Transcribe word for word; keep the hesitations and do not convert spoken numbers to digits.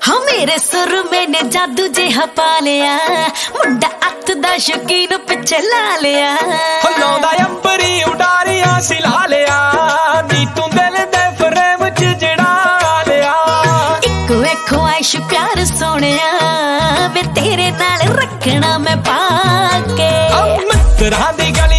हाँ मेरे सुर मैंने जादू जिहा पा लिया, मुंडा अत दा शौकीन पिछे ला लिया। लाउंदा अंबरी उडारियां सिला लिया, नी तू दिल दे फ्रेम च जड़ा लिया। इको एक ख्वाहिश प्यार सोनिया, वे तेरे नाल रखना मैं पाके। मित्तरां दी गली